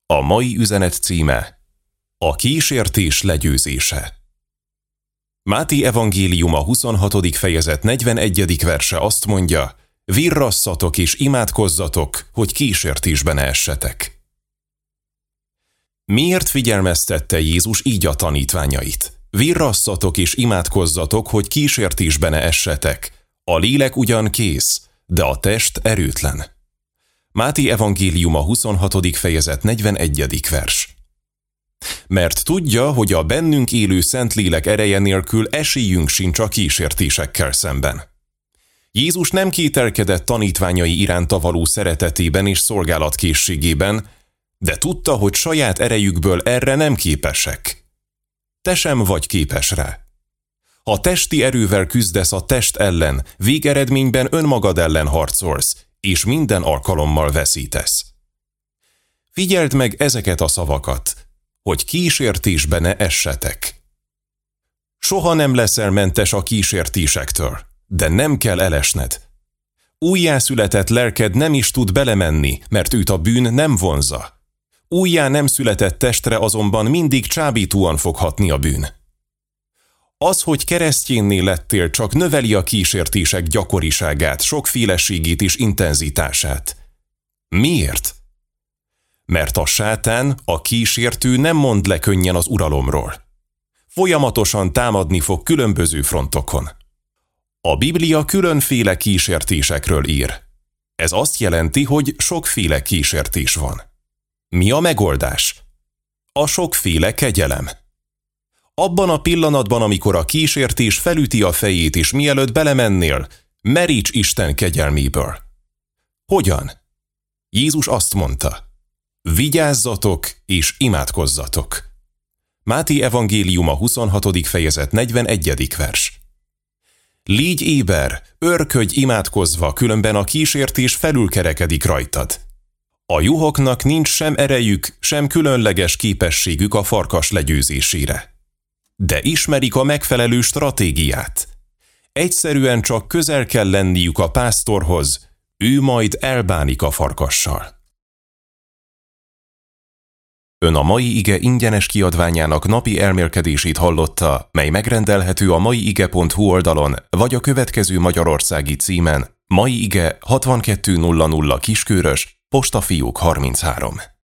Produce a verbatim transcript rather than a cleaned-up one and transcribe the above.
A mai üzenet címe: A kísértés legyőzése. Máté evangéliuma huszonhatodik fejezet negyvenegyedik verse azt mondja: virrasszatok és imádkozzatok, hogy kísértésbe ne essetek. Miért figyelmeztette Jézus így a tanítványait? Virrasszatok és imádkozzatok, hogy kísértésbe ne essetek. A lélek ugyan kész, de a test erőtlen. Máté evangéliuma huszonhatodik fejezet negyvenegyedik vers. Mert tudja, hogy a bennünk élő Szentlélek ereje nélkül esélyünk sincs a kísértésekkel szemben. Jézus nem kételkedett tanítványai iránta való szeretetében és szolgálatkészségében, de tudta, hogy saját erejükből erre nem képesek. Te sem vagy képes rá. Ha testi erővel küzdesz a test ellen, végeredményben önmagad ellen harcolsz, és minden alkalommal veszítesz. Figyeld meg ezeket a szavakat, hogy kísértésbe ne essetek. Soha nem leszel mentes a kísértésektől, de nem kell elesned. Újjászületett lelked nem is tud belemenni, mert őt a bűn nem vonza. Újjá nem született testre azonban mindig csábítóan fog hatni a bűn. Az, hogy keresztjénné lettél, csak növeli a kísértések gyakoriságát, sokféleségét és intenzitását. Miért? Mert a sátán, a kísértő nem mond le könnyen az uralomról. Folyamatosan támadni fog különböző frontokon. A Biblia különféle kísértésekről ír. Ez azt jelenti, hogy sokféle kísértés van. Mi a megoldás? A sokféle kegyelem. Abban a pillanatban, amikor a kísértés felüti a fejét, és mielőtt belemennél, meríts Isten kegyelméből. Hogyan? Jézus azt mondta: vigyázzatok és imádkozzatok. Máté evangéliuma huszonhatodik fejezet negyvenegyedik vers. Légy éber, őrködj imádkozva, különben a kísértés felülkerekedik rajtad. A juhoknak nincs sem erejük, sem különleges képességük a farkas legyőzésére. De ismerik a megfelelő stratégiát. Egyszerűen csak közel kell lenniük a pásztorhoz, ő majd elbánik a farkassal. Ön a mai ige ingyenes kiadványának napi elmélkedését hallotta, mely megrendelhető a maiige pont hu oldalon, vagy a következő magyarországi címen: Mai Ige hatvankettő nulla nulla Kiskörös, Postafiók harminchárom.